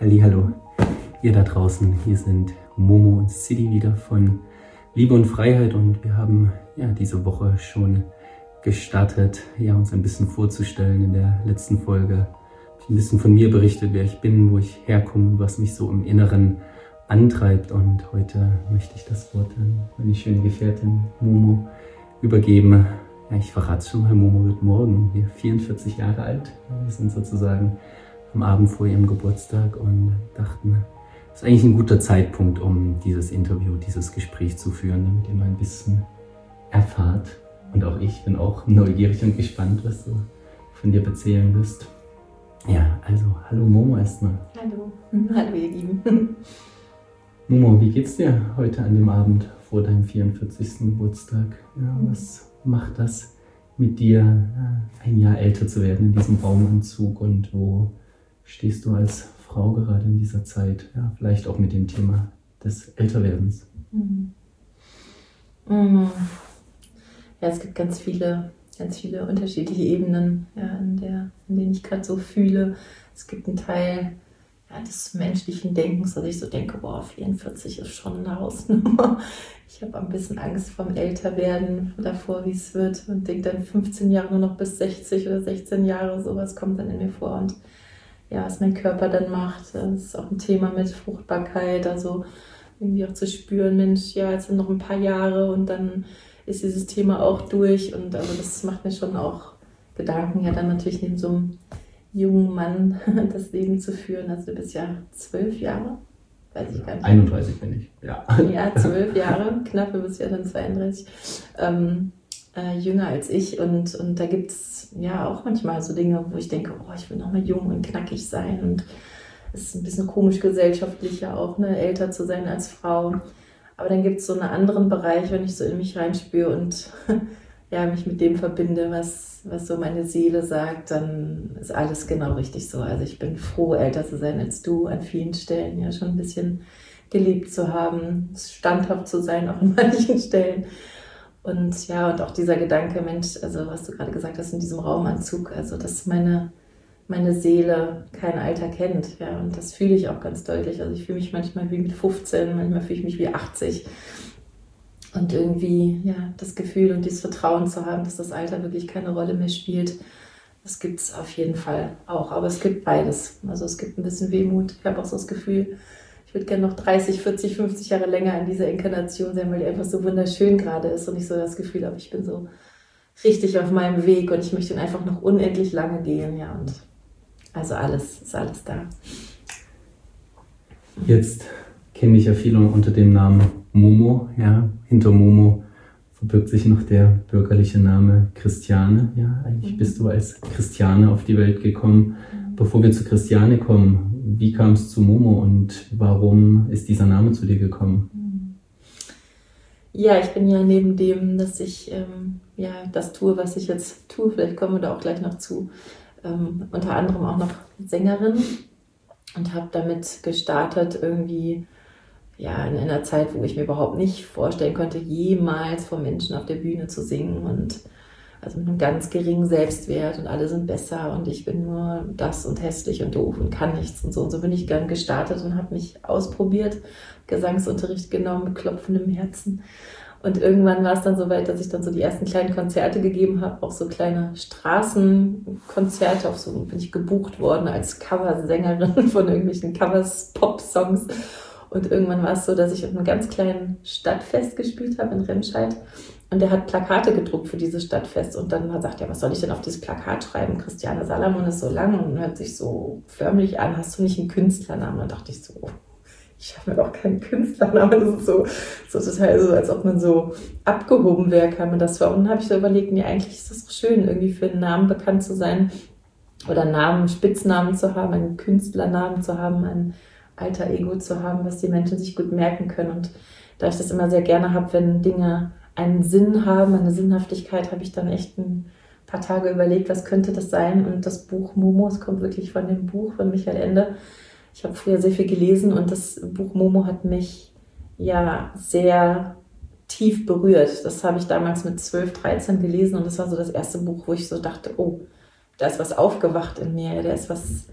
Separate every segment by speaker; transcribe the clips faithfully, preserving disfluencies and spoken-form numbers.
Speaker 1: Hallihallo, ihr da draußen. Hier sind Momo und City wieder von Liebe und Freiheit und wir haben ja diese Woche schon gestartet, ja, uns ein bisschen vorzustellen. In der letzten Folge habe ich ein bisschen von mir berichtet, wer ich bin, wo ich herkomme und was mich so im Inneren antreibt. Und heute möchte ich das Wort an meine schöne Gefährtin Momo übergeben. Ja, ich verrate es schon mal, Momo wird morgen hier vierundvierzig Jahre alt. Wir sind sozusagen am Abend vor ihrem Geburtstag und dachten, das ist eigentlich ein guter Zeitpunkt, um dieses Interview, dieses Gespräch zu führen, damit ihr mal ein bisschen erfahrt. Und auch ich bin auch neugierig und gespannt, was du von dir erzählen wirst. Ja, also hallo Momo erstmal.
Speaker 2: Hallo, hallo ihr Lieben.
Speaker 1: Momo, wie geht's dir heute an dem Abend vor deinem vierundvierzigsten Geburtstag? Ja, was macht das mit dir, ein Jahr älter zu werden in diesem Raumanzug, und wo stehst du als Frau gerade in dieser Zeit? Ja, vielleicht auch mit dem Thema des Älterwerdens.
Speaker 2: Mhm. Mhm. Ja, es gibt ganz viele, ganz viele unterschiedliche Ebenen, ja, in, der, in denen ich gerade so fühle. Es gibt einen Teil ja, des menschlichen Denkens, dass ich so denke, boah, vierundvierzig ist schon eine Hausnummer. Ich habe ein bisschen Angst vorm Älterwerden, davor, wie es wird, und denke dann fünfzehn Jahre nur noch bis sechzig oder sechzehn Jahre, sowas kommt dann in mir vor. Und ja, was mein Körper dann macht, das ist auch ein Thema mit Fruchtbarkeit, also irgendwie auch zu spüren, Mensch, ja, jetzt sind noch ein paar Jahre und dann ist dieses Thema auch durch, und also das macht mir schon auch Gedanken, ja, dann natürlich neben so einem jungen Mann das Leben zu führen. Also du bist ja zwölf Jahre, weiß ich gar nicht.
Speaker 1: einunddreißig bin ich, ja.
Speaker 2: Ja, zwölf Jahre, knapp, du bist ja dann zweiunddreißig. Ähm, Äh, jünger als ich, und, und da gibt es ja auch manchmal so Dinge, wo ich denke, oh, ich will noch mal jung und knackig sein, und es ist ein bisschen komisch gesellschaftlich ja auch, ne, älter zu sein als Frau. Aber dann gibt es so einen anderen Bereich, wenn ich so in mich reinspüre und ja, mich mit dem verbinde, was, was so meine Seele sagt, dann ist alles genau richtig so. Also ich bin froh, älter zu sein als du, an vielen Stellen ja schon ein bisschen gelebt zu haben, standhaft zu sein, auch an manchen Stellen. Und ja, und auch dieser Gedanke, Mensch, also was du gerade gesagt hast in diesem Raumanzug, also dass meine, meine Seele kein Alter kennt, ja, und das fühle ich auch ganz deutlich. Also ich fühle mich manchmal wie mit fünfzehn, manchmal fühle ich mich wie achtzig. Und irgendwie, ja, das Gefühl und dieses Vertrauen zu haben, dass das Alter wirklich keine Rolle mehr spielt, das gibt es auf jeden Fall auch. Aber es gibt beides. Also es gibt ein bisschen Wehmut. Ich habe auch so das Gefühl, ich würde gerne noch dreißig, vierzig, fünfzig Jahre länger in dieser Inkarnation sein, weil die einfach so wunderschön gerade ist und ich so das Gefühl habe, ich bin so richtig auf meinem Weg und ich möchte ihn einfach noch unendlich lange gehen. Ja, und also alles, ist alles da.
Speaker 1: Jetzt kenne ich ja viele unter dem Namen Momo. Ja. Hinter Momo verbirgt sich noch der bürgerliche Name Christiane. Ja, eigentlich mhm. bist du als Christiane auf die Welt gekommen. Mhm. Bevor wir zu Christiane kommen, wie kam es zu Momo und warum ist dieser Name zu dir gekommen?
Speaker 2: Ja, ich bin ja neben dem, dass ich ähm, ja, das tue, was ich jetzt tue, vielleicht kommen wir da auch gleich noch zu, ähm, unter anderem auch noch Sängerin, und habe damit gestartet irgendwie ja, in einer Zeit, wo ich mir überhaupt nicht vorstellen konnte, jemals vor Menschen auf der Bühne zu singen, und also mit einem ganz geringen Selbstwert und alle sind besser und ich bin nur das und hässlich und doof und kann nichts und so. Und so bin ich dann gestartet und habe mich ausprobiert, Gesangsunterricht genommen mit klopfendem Herzen. Und irgendwann war es dann so weit, dass ich dann so die ersten kleinen Konzerte gegeben habe, auch so kleine Straßenkonzerte, auch so bin ich gebucht worden als Coversängerin von irgendwelchen Covers, Pop-Songs. Und irgendwann war es so, dass ich auf einem ganz kleinen Stadtfest gespielt habe in Remscheid. Und der hat Plakate gedruckt für dieses Stadtfest. Und dann sagt er, was soll ich denn auf dieses Plakat schreiben? Christiane Salamon ist so lang und hört sich so förmlich an. Hast du nicht einen Künstlernamen? Dann dachte ich so, ich habe mir doch keinen Künstlernamen. Das ist so, so total so, als ob man so abgehoben wäre, kam mir das vor. Und dann habe ich so überlegt, nee, eigentlich ist das doch schön, irgendwie für einen Namen bekannt zu sein oder Namen, Spitznamen zu haben, einen Künstlernamen zu haben, ein alter Ego zu haben, was die Menschen sich gut merken können. Und da ich das immer sehr gerne habe, wenn Dinge einen Sinn haben, eine Sinnhaftigkeit, habe ich dann echt ein paar Tage überlegt, was könnte das sein? Und das Buch Momo, es kommt wirklich von dem Buch von Michael Ende. Ich habe früher sehr viel gelesen und das Buch Momo hat mich ja sehr tief berührt. Das habe ich damals mit zwölf, dreizehn gelesen und das war so das erste Buch, wo ich so dachte, oh, da ist was aufgewacht in mir, da ist was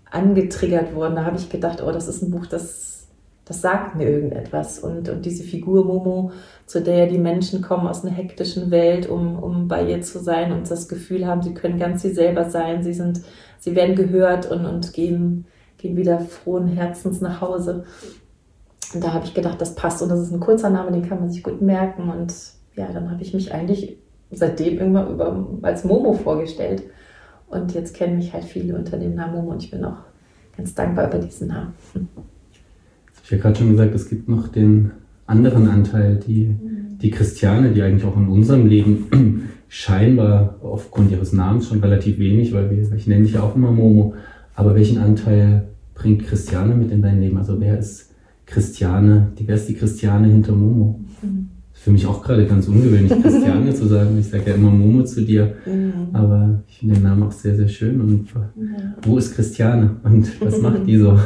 Speaker 2: angetriggert worden. Da habe ich gedacht, oh, das ist ein Buch, das, das sagt mir irgendetwas. Und, und diese Figur Momo, zu der die Menschen kommen aus einer hektischen Welt, um, um bei ihr zu sein und das Gefühl haben, sie können ganz sie selber sein, sie sind, sie werden gehört und, und gehen, gehen wieder frohen Herzens nach Hause. Und da habe ich gedacht, das passt. Und das ist ein kurzer Name, den kann man sich gut merken. Und ja, dann habe ich mich eigentlich seitdem immer über, als Momo vorgestellt. Und jetzt kennen mich halt viele unter dem Namen Momo und ich bin auch ganz dankbar über diesen Namen.
Speaker 1: Hm. Das habe ich ja gerade schon gesagt, es gibt noch den anderen Anteil, die, die Christiane, die eigentlich auch in unserem Leben scheinbar aufgrund ihres Namens schon relativ wenig, weil wir, ich nenne dich ja auch immer Momo, aber welchen Anteil bringt Christiane mit in dein Leben? Also wer ist Christiane, die, wer ist die Christiane hinter Momo? Mhm. Für mich auch gerade ganz ungewöhnlich, Christiane zu sagen. Ich sage ja immer Momo zu dir, mhm. aber ich finde den Namen auch sehr, sehr schön. Und ja. Wo ist Christiane und was macht die so?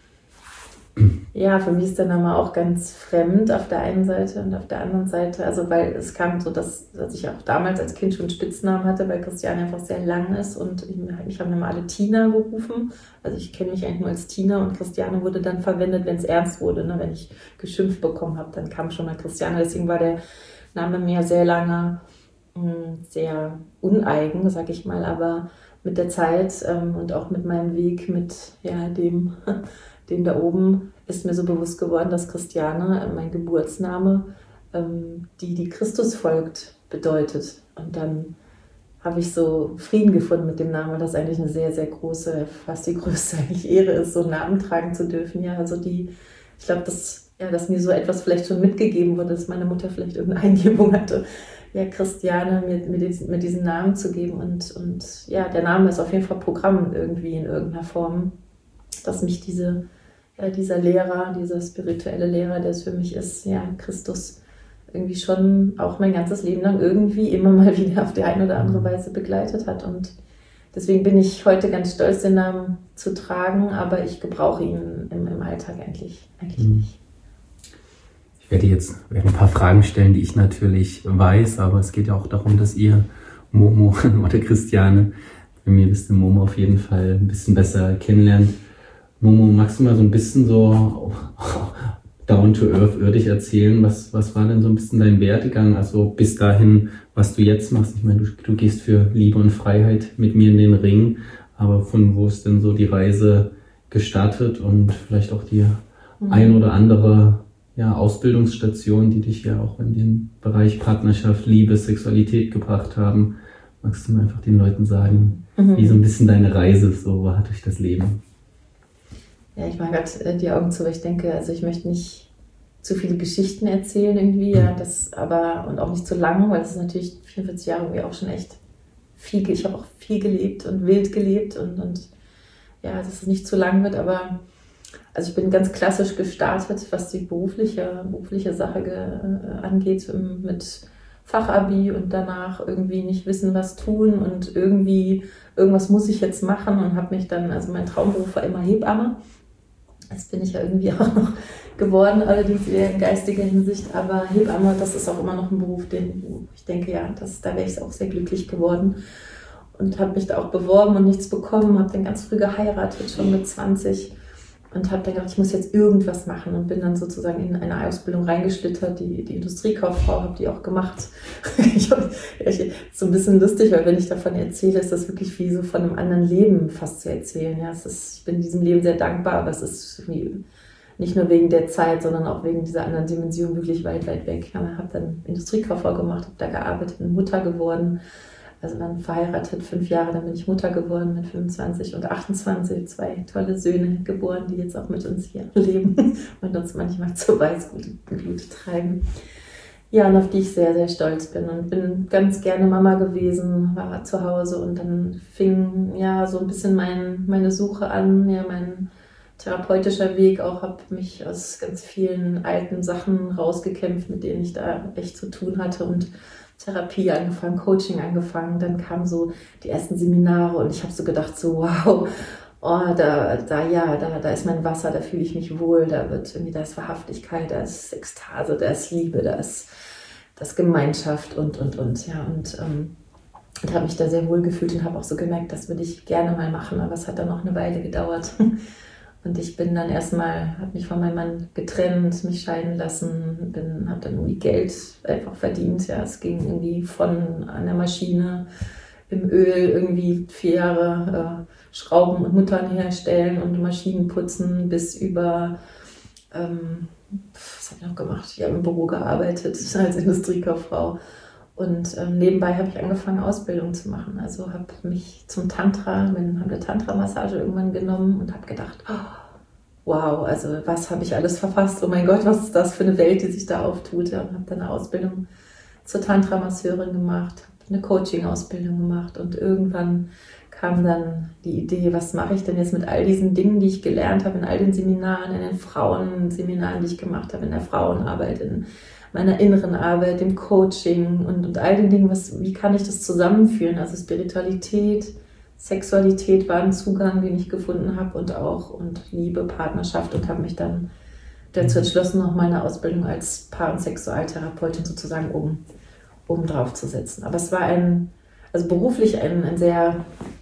Speaker 2: Ja, für mich ist der Name auch ganz fremd auf der einen Seite und auf der anderen Seite, also weil es kam so, dass, dass ich auch damals als Kind schon einen Spitznamen hatte, weil Christiane einfach sehr lang ist und ich, ich habe immer alle Tina gerufen, also ich kenne mich eigentlich nur als Tina und Christiane wurde dann verwendet, wenn es ernst wurde, ne? Wenn ich geschimpft bekommen habe, dann kam schon mal Christiane, deswegen war der Name mir sehr lange mh, sehr uneigen, sag ich mal, aber mit der Zeit ähm, und auch mit meinem Weg, mit ja, dem... den da oben, ist mir so bewusst geworden, dass Christiane, mein Geburtsname, die, die Christus folgt, bedeutet. Und dann habe ich so Frieden gefunden mit dem Namen, das eigentlich eine sehr, sehr große, fast die größte eigentlich Ehre ist, so einen Namen tragen zu dürfen. Ja, also die, ich glaube, dass, ja, dass mir so etwas vielleicht schon mitgegeben wurde, dass meine Mutter vielleicht irgendeine Eingebung hatte, ja, Christiane mir, mir, diesen, mir diesen Namen zu geben. Und, und ja, der Name ist auf jeden Fall Programm irgendwie in irgendeiner Form, dass mich diese Ja, dieser Lehrer, dieser spirituelle Lehrer, der es für mich ist, ja, Christus, irgendwie schon auch mein ganzes Leben lang irgendwie immer mal wieder auf die eine oder andere Weise begleitet hat. Und deswegen bin ich heute ganz stolz, den Namen zu tragen, aber ich gebrauche ihn im, im Alltag eigentlich, eigentlich nicht.
Speaker 1: Ich werde jetzt werde ein paar Fragen stellen, die ich natürlich weiß, aber es geht ja auch darum, dass ihr Momo oder Christiane, wenn ihr wisst, Momo auf jeden Fall ein bisschen besser kennenlernt. Momo, magst du mal so ein bisschen so down to earth irdisch erzählen? Was, was war denn so ein bisschen dein Werdegang? Also bis dahin, was du jetzt machst. Ich meine, du, du gehst für Liebe und Freiheit mit mir in den Ring. Aber von wo ist denn so die Reise gestartet und vielleicht auch die mhm. ein oder andere ja, Ausbildungsstation, die dich ja auch in den Bereich Partnerschaft, Liebe, Sexualität gebracht haben? Magst du mir einfach den Leuten sagen, mhm. wie so ein bisschen deine Reise so war durch das Leben?
Speaker 2: Ja, ich mache gerade die Augen zu, weil ich denke, also ich möchte nicht zu viele Geschichten erzählen irgendwie, ja, das aber, und auch nicht zu lang, weil es ist natürlich vierundvierzig Jahre irgendwie auch schon echt viel, ich habe auch viel gelebt und wild gelebt und, und ja, dass es nicht zu lang wird, aber also ich bin ganz klassisch gestartet, was die berufliche, berufliche Sache ge, äh, angeht, mit Fachabi und danach irgendwie nicht wissen, was tun und irgendwie, irgendwas muss ich jetzt machen und habe mich dann, also mein Traumberuf war immer Hebamme. Das bin ich ja irgendwie auch noch geworden, allerdings eher in geistiger Hinsicht. Aber Hebamme, das ist auch immer noch ein Beruf, den ich denke, ja, das, da wäre ich auch sehr glücklich geworden. Und habe mich da auch beworben und nichts bekommen, habe dann ganz früh geheiratet, schon mit zwanzig. Und habe dann gedacht, ich muss jetzt irgendwas machen und bin dann sozusagen in eine Ausbildung reingeschlittert, die, die Industriekauffrau, habe die auch gemacht. ich hab, ich, so ein bisschen lustig, weil wenn ich davon erzähle, ist das wirklich wie so von einem anderen Leben fast zu erzählen. Ja, es ist, ich bin diesem Leben sehr dankbar, aber es ist wie, nicht nur wegen der Zeit, sondern auch wegen dieser anderen Dimension wirklich weit, weit weg. Ich habe dann Industriekauffrau gemacht, habe da gearbeitet, bin Mutter geworden. Also dann verheiratet, fünf Jahre, dann bin ich Mutter geworden mit fünfundzwanzig und achtundzwanzig, zwei tolle Söhne geboren, die jetzt auch mit uns hier leben und uns manchmal zur Weißglut treiben. Ja, und auf die ich sehr, sehr stolz bin und bin ganz gerne Mama gewesen, war zu Hause und dann fing ja so ein bisschen mein, meine Suche an, ja, mein therapeutischer Weg auch, habe mich aus ganz vielen alten Sachen rausgekämpft, mit denen ich da echt zu tun hatte und Therapie angefangen, Coaching angefangen, dann kamen so die ersten Seminare und ich habe so gedacht, so wow, oh, da, da, ja, da, da ist mein Wasser, da fühle ich mich wohl, da wird irgendwie, da ist Wahrhaftigkeit, da ist Ekstase, da ist Liebe, da ist, da ist Gemeinschaft und, und, und, ja, und ähm, und habe mich da sehr wohl gefühlt und habe auch so gemerkt, das würde ich gerne mal machen, aber es hat dann noch eine Weile gedauert. Und ich bin dann erstmal, habe mich von meinem Mann getrennt, mich scheiden lassen, bin, habe dann irgendwie Geld einfach verdient. Ja, es ging irgendwie von an der Maschine im Öl irgendwie vier Jahre äh, Schrauben und Muttern herstellen und Maschinen putzen bis über, ähm, was habe ich noch gemacht? Ich habe im Büro gearbeitet als Industriekauffrau. Und ähm, nebenbei habe ich angefangen, Ausbildung zu machen. Also habe mich zum Tantra, habe eine Tantra-Massage irgendwann genommen und habe gedacht, oh, wow, also was habe ich alles verfasst? Oh mein Gott, was ist das für eine Welt, die sich da auftut? Ja, und habe dann eine Ausbildung zur Tantra-Masseurin gemacht, habe eine Coaching-Ausbildung gemacht und irgendwann kam dann die Idee, was mache ich denn jetzt mit all diesen Dingen, die ich gelernt habe, in all den Seminaren, in den Frauenseminaren, die ich gemacht habe, in der Frauenarbeit, in meiner inneren Arbeit, dem Coaching und, und all den Dingen, was, wie kann ich das zusammenführen? Also Spiritualität, Sexualität war ein Zugang, den ich gefunden habe und auch und Liebe, Partnerschaft und habe mich dann dazu entschlossen, noch meine Ausbildung als Paar- und Sexualtherapeutin sozusagen oben, oben drauf zu setzen. Aber es war ein, also beruflich ein, ein sehr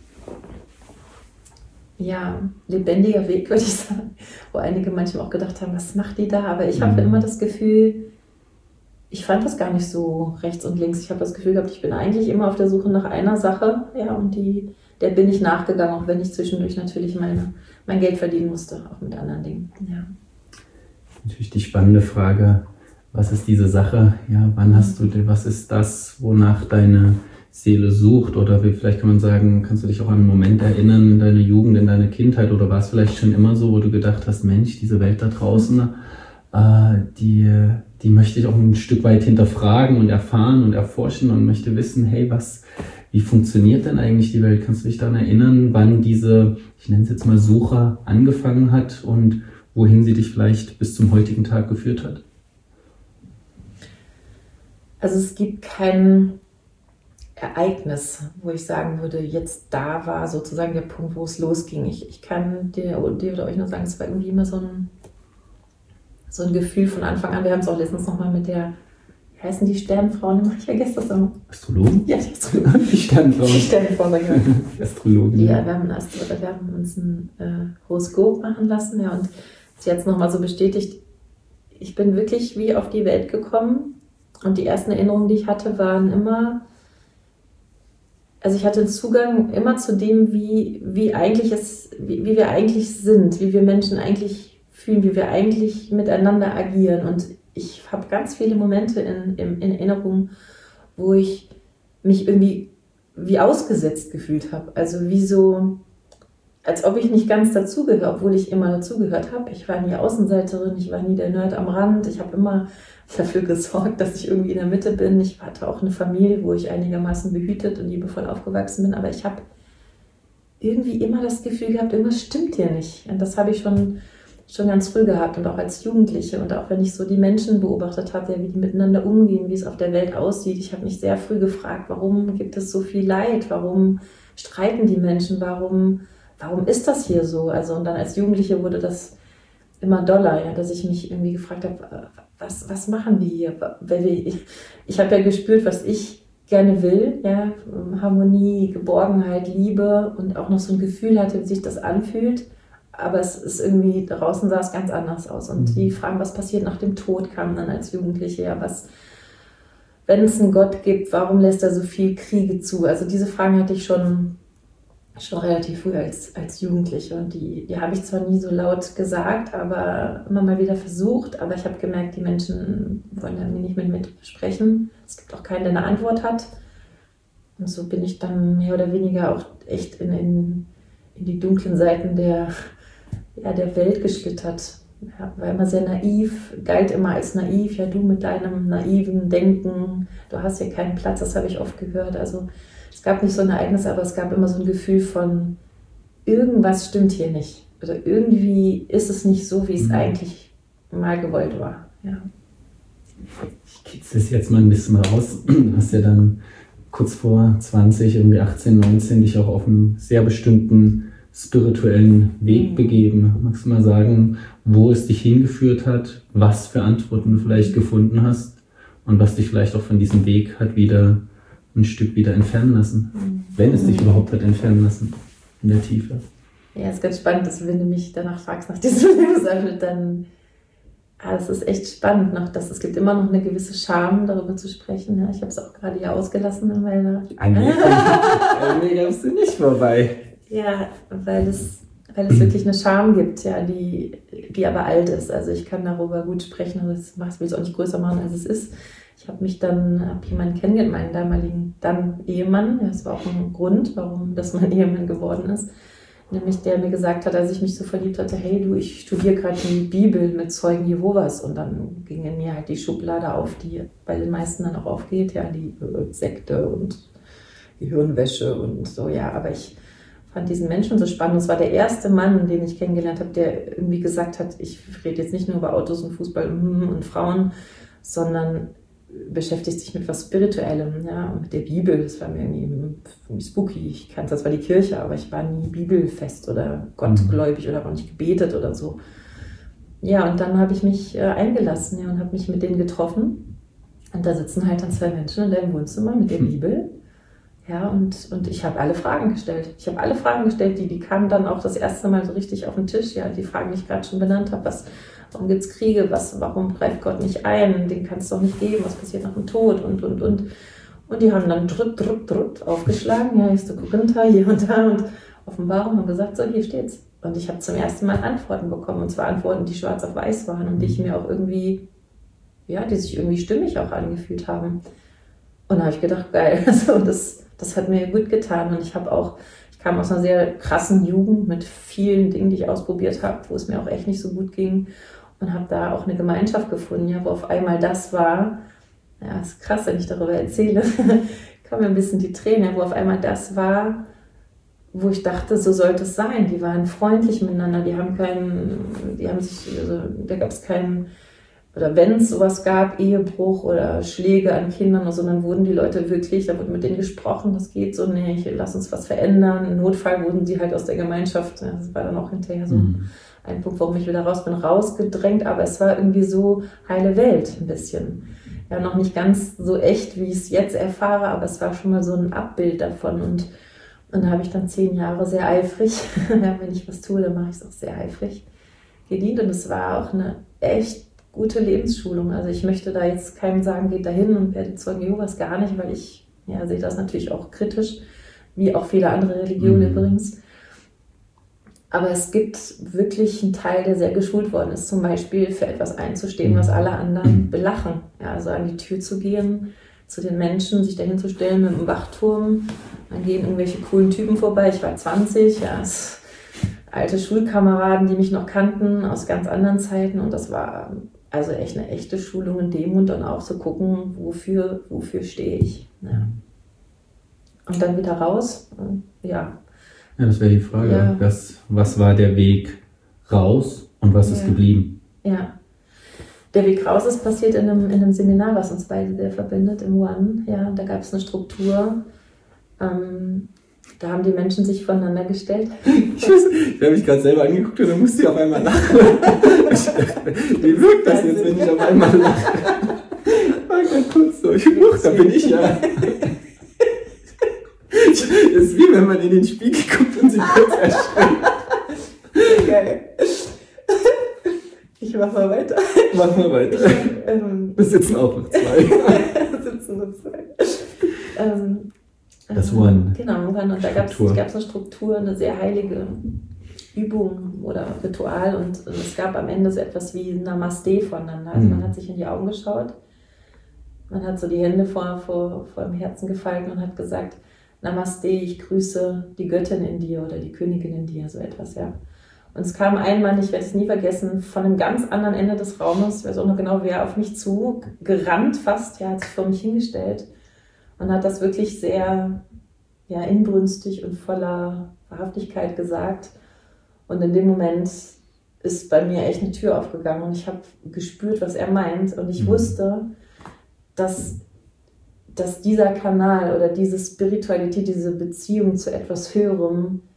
Speaker 2: ja, lebendiger Weg, würde ich sagen, wo einige manchmal auch gedacht haben, was macht die da? Aber ich habe immer das Gefühl, ich fand das gar nicht so rechts und links. Ich habe das Gefühl gehabt, ich bin eigentlich immer auf der Suche nach einer Sache, ja, und die, der bin ich nachgegangen, auch wenn ich zwischendurch natürlich meine, mein Geld verdienen musste, auch mit anderen Dingen. Ja.
Speaker 1: Natürlich die spannende Frage, was ist diese Sache? Ja, wann hast du, was ist das, wonach deine Seele sucht? Oder wie, vielleicht kann man sagen, kannst du dich auch an einen Moment erinnern in deiner Jugend, in deiner Kindheit, oder war es vielleicht schon immer so, wo du gedacht hast, Mensch, diese Welt da draußen, äh, die, die möchte ich auch ein Stück weit hinterfragen und erfahren und erforschen und möchte wissen, hey, was, wie funktioniert denn eigentlich die Welt? Kannst du dich daran erinnern, wann diese, ich nenne es jetzt mal Suche, angefangen hat und wohin sie dich vielleicht bis zum heutigen Tag geführt hat?
Speaker 2: Also es gibt kein Ereignis, wo ich sagen würde, jetzt da war sozusagen der Punkt, wo es losging. Ich, ich kann dir, dir oder euch nur sagen, es war irgendwie immer so ein, so ein Gefühl von Anfang an. Wir haben es auch letztens nochmal mit der, wie heißen die Sternenfrauen? Ich vergesse das immer.
Speaker 1: Astrologen?
Speaker 2: Ja, die Astrologen.
Speaker 1: Die Sternenfrauen.
Speaker 2: Die Sternenfrauen, ja.
Speaker 1: Astrologen.
Speaker 2: Ja, wir haben, Astro- wir haben uns ein äh, Horoskop machen lassen, ja, und sie hat es nochmal so bestätigt, ich bin wirklich wie auf die Welt gekommen und die ersten Erinnerungen, die ich hatte, waren immer, also ich hatte einen Zugang immer zu dem, wie, wie, eigentlich es, wie, wie wir eigentlich sind, wie wir Menschen eigentlich fühlen, wie wir eigentlich miteinander agieren. Und ich habe ganz viele Momente in, in, in Erinnerung, wo ich mich irgendwie wie ausgesetzt gefühlt habe. Also wie so, als ob ich nicht ganz dazugehöre, obwohl ich immer dazugehört habe. Ich war nie Außenseiterin, ich war nie der Nerd am Rand. Ich habe immer dafür gesorgt, dass ich irgendwie in der Mitte bin. Ich hatte auch eine Familie, wo ich einigermaßen behütet und liebevoll aufgewachsen bin. Aber ich habe irgendwie immer das Gefühl gehabt, irgendwas stimmt hier nicht. Und das habe ich schon, schon ganz früh gehabt und auch als Jugendliche. Und auch wenn ich so die Menschen beobachtet habe, ja, wie die miteinander umgehen, wie es auf der Welt aussieht. Ich habe mich sehr früh gefragt, warum gibt es so viel Leid? Warum streiten die Menschen? Warum... Warum ist das hier so? Also, und dann als Jugendliche wurde das immer doller, ja, dass ich mich irgendwie gefragt habe, was, was machen wir hier? Weil wir, ich ich habe ja gespürt, was ich gerne will, ja, Harmonie, Geborgenheit, Liebe und auch noch so ein Gefühl hatte, wie sich das anfühlt. Aber es ist irgendwie, draußen sah es ganz anders aus. Und die Fragen, was passiert nach dem Tod, kamen dann als Jugendliche, ja, was, wenn es einen Gott gibt, warum lässt er so viel Kriege zu? Also diese Fragen hatte ich schon schon relativ früh als, als Jugendliche und die, die habe ich zwar nie so laut gesagt, aber immer mal wieder versucht, aber ich habe gemerkt, die Menschen wollen da nicht mit mir sprechen. Es gibt auch keinen, der eine Antwort hat und so bin ich dann mehr oder weniger auch echt in, in, in die dunklen Seiten der, ja, der Welt geschlittert. Ja, war immer sehr naiv, galt immer als naiv, ja, du mit deinem naiven Denken, du hast hier keinen Platz, das habe ich oft gehört, also es gab nicht so ein Ereignis, aber es gab immer so ein Gefühl von, irgendwas stimmt hier nicht. Oder irgendwie ist es nicht so, wie es mhm. eigentlich mal gewollt war. Ja.
Speaker 1: Ich kitzel es jetzt mal ein bisschen raus. Du hast ja dann kurz vor zwanzig, irgendwie achtzehn, neunzehn, dich auch auf einen sehr bestimmten spirituellen Weg mhm. begeben. Magst du mal sagen, wo es dich hingeführt hat, was für Antworten du vielleicht gefunden hast und was dich vielleicht auch von diesem Weg hat wieder ein Stück wieder entfernen lassen, mhm. wenn es dich überhaupt hat entfernen lassen, in der Tiefe.
Speaker 2: Ja, ist ganz spannend, dass wenn du mich danach fragst, nach diesem Lebensabschnitt, dann, ah, das ist echt spannend, noch, dass es gibt immer noch eine gewisse Scham, darüber zu sprechen. Ja, ich habe es auch gerade hier ausgelassen in meiner...
Speaker 1: An mir, an mir gabst du nicht vorbei.
Speaker 2: Ja, weil es, weil es wirklich eine Scham gibt, ja, die, die aber alt ist. Also ich kann darüber gut sprechen, aber das will es auch nicht größer machen, als es ist. Ich habe mich dann, habe jemanden kennengelernt, meinen damaligen dann Ehemann. Ja, das war auch ein Grund, warum das mein Ehemann geworden ist. Nämlich der mir gesagt hat, als ich mich so verliebt hatte, hey du, ich studiere gerade die Bibel mit Zeugen Jehovas. Und dann ging in mir halt die Schublade auf, die bei den meisten dann auch aufgeht, ja, die Sekte und Gehirnwäsche und so, ja. Aber ich fand diesen Menschen so spannend. Es war der erste Mann, den ich kennengelernt habe, der irgendwie gesagt hat, ich rede jetzt nicht nur über Autos und Fußball und Frauen, sondern beschäftigt sich mit was Spirituellem, ja, und mit der Bibel. Das war mir irgendwie spooky. Ich kannte zwar die Kirche, aber ich war nie bibelfest oder gottgläubig oder auch nicht gebetet oder so. Ja, und dann habe ich mich äh, eingelassen, ja, und habe mich mit denen getroffen. Und da sitzen halt dann zwei Menschen in deinem Wohnzimmer mit der Bibel. Ja, und, und ich habe alle Fragen gestellt. Ich habe alle Fragen gestellt, die, die kamen dann auch das erste Mal so richtig auf den Tisch. Ja, die Fragen, die ich gerade schon benannt habe. Was, warum gibt es Kriege? Was, warum greift Gott nicht ein? Den kann es doch nicht geben. Was passiert nach dem Tod? Und, und, und. Und die haben dann drück, drück, drück aufgeschlagen. Ja, erste Korinther, hier und da. Und Offenbarung haben gesagt, so, hier steht's. Und ich habe zum ersten Mal Antworten bekommen. Und zwar Antworten, die schwarz auf weiß waren und die ich mir auch irgendwie, ja, die sich irgendwie stimmig auch angefühlt haben. Und da habe ich gedacht, geil, also das, das hat mir gut getan. Und ich habe auch, ich kam aus einer sehr krassen Jugend mit vielen Dingen, die ich ausprobiert habe, wo es mir auch echt nicht so gut ging. Und habe da auch eine Gemeinschaft gefunden, ja, wo auf einmal das war, ja, ist krass, wenn ich darüber erzähle, kommen mir ein bisschen die Tränen, wo auf einmal das war, wo ich dachte, so sollte es sein. Die waren freundlich miteinander, die haben keinen, die haben sich, also, da gab es keinen, oder wenn es sowas gab, Ehebruch oder Schläge an Kindern, sondern wurden die Leute wirklich, da wurde mit denen gesprochen, das geht so nicht, lass uns was verändern. Im Notfall wurden sie halt aus der Gemeinschaft, das war dann auch hinterher so mhm. ein Punkt, warum ich wieder raus bin, rausgedrängt, aber es war irgendwie so heile Welt ein bisschen. Ja, noch nicht ganz so echt, wie ich es jetzt erfahre, aber es war schon mal so ein Abbild davon. Und, und da habe ich dann zehn Jahre sehr eifrig, wenn ich was tue, dann mache ich es auch sehr eifrig, gedient. Und es war auch eine echt gute Lebensschulung. Also ich möchte da jetzt keinem sagen, geht da hin und werde Zeugen Jehovas, gar nicht, weil ich ja, sehe das natürlich auch kritisch, wie auch viele andere Religionen mhm. übrigens. Aber es gibt wirklich einen Teil, der sehr geschult worden ist, zum Beispiel für etwas einzustehen, was alle anderen belachen. Ja, also an die Tür zu gehen, zu den Menschen, sich dahin zu stellen mit einem Wachturm. Dann gehen irgendwelche coolen Typen vorbei. Ich war zwanzig, ja, alte Schulkameraden, die mich noch kannten aus ganz anderen Zeiten. Und das war also echt eine echte Schulung in dem und dann auch zu gucken, wofür, wofür stehe ich. Ja. Und dann wieder raus, ja.
Speaker 1: Ja, das wäre die Frage. Ja. Was, was war der Weg raus und was ja. ist geblieben?
Speaker 2: Ja, der Weg raus ist passiert in einem, in einem Seminar, was uns beide sehr verbindet, im One. Ja, da gab es eine Struktur. Ähm, da haben die Menschen sich voneinander gestellt.
Speaker 1: Ich, ich habe mich gerade selber angeguckt und dann musste ich auf einmal lachen. Wie wirkt das jetzt, wenn ich auf einmal lache? War ganz kurz so. Ich huch, da bin ich ja. Das ist wie wenn man in den Spiegel guckt und sich kurz erschreckt.
Speaker 2: Geil. Ich mach mal weiter.
Speaker 1: Mach mal weiter. Ich, ähm, Wir sitzen auch noch zwei.
Speaker 2: sitzen noch zwei. Ähm,
Speaker 1: das One.
Speaker 2: Genau, und da gab es eine Struktur, eine sehr heilige Übung oder Ritual und es gab am Ende so etwas wie Namaste voneinander. Also man hat sich in die Augen geschaut, man hat so die Hände vor, vor, vor dem Herzen gefalten und hat gesagt, Namaste, ich grüße die Göttin in dir oder die Königin in dir, so etwas, ja. Und es kam ein Mann, ich werde es nie vergessen, von einem ganz anderen Ende des Raumes, ich weiß auch noch genau wer, auf mich zu, gerannt fast, ja, hat sich vor mich hingestellt und hat das wirklich sehr, ja, inbrünstig und voller Wahrhaftigkeit gesagt. Und in dem Moment ist bei mir echt eine Tür aufgegangen und ich habe gespürt, was er meint und ich mhm. wusste, dass dass dieser Kanal oder diese Spiritualität, diese Beziehung zu etwas Höherem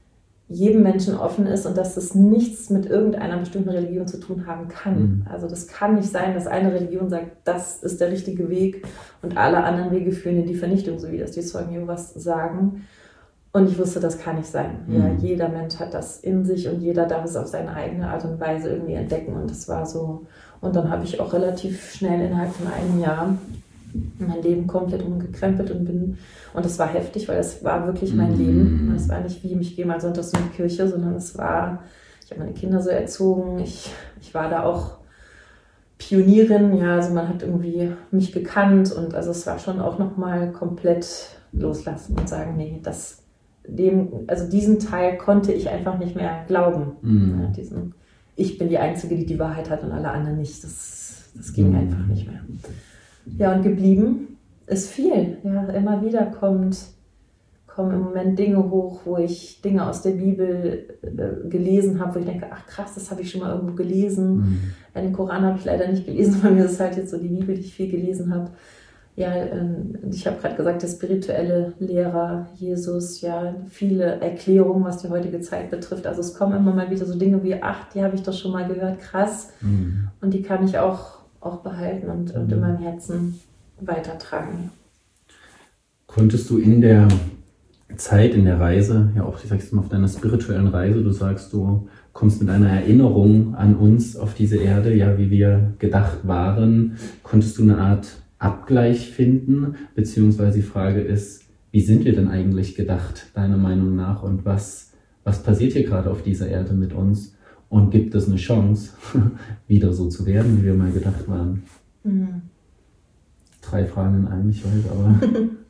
Speaker 2: jedem Menschen offen ist und dass das nichts mit irgendeiner bestimmten Religion zu tun haben kann. Mhm. Also das kann nicht sein, dass eine Religion sagt, das ist der richtige Weg und alle anderen Wege führen in die Vernichtung, so wie das die Zeugen Jehovas sagen. Und ich wusste, das kann nicht sein. Mhm. Ja, jeder Mensch hat das in sich und jeder darf es auf seine eigene Art und Weise irgendwie entdecken. Und das war so. Und dann habe ich auch relativ schnell innerhalb von einem Jahr mein Leben komplett umgekrempelt und bin, und das war heftig, weil das war wirklich mein mm. Leben. Es war nicht wie, ich gehe mal sonntags in die Kirche, sondern es war, ich habe meine Kinder so erzogen, ich, ich war da auch Pionierin, ja, also man hat irgendwie mich gekannt und also es war schon auch nochmal komplett loslassen und sagen, nee, das, dem, also diesen Teil konnte ich einfach nicht mehr glauben. Mm. Ja, diesen, ich bin die Einzige, die die Wahrheit hat und alle anderen nicht, das, das ging mm. einfach nicht mehr. Ja, und geblieben ist viel. Ja, immer wieder kommt, kommen im Moment Dinge hoch, wo ich Dinge aus der Bibel äh, gelesen habe, wo ich denke, ach krass, das habe ich schon mal irgendwo gelesen. Mhm. Ja, den Koran habe ich leider nicht gelesen, weil mir das halt jetzt so die Bibel, die ich viel gelesen habe. Ja, äh, ich habe gerade gesagt, der spirituelle Lehrer, Jesus, ja, viele Erklärungen, was die heutige Zeit betrifft. Also es kommen immer mal wieder so Dinge wie, ach, die habe ich doch schon mal gehört, krass. Mhm. Und die kann ich auch auch behalten und, und in meinem Herzen weitertragen.
Speaker 1: Konntest du in der Zeit, in der Reise, ja auch, ich sag's mal, auf deiner spirituellen Reise, du sagst, du kommst mit einer Erinnerung an uns auf diese Erde, ja, wie wir gedacht waren, konntest du eine Art Abgleich finden, beziehungsweise die Frage ist, wie sind wir denn eigentlich gedacht, deiner Meinung nach, und was, was passiert hier gerade auf dieser Erde mit uns? Und gibt es eine Chance, wieder so zu werden, wie wir mal gedacht waren? Mhm. Drei Fragen in einem, ich weiß, aber...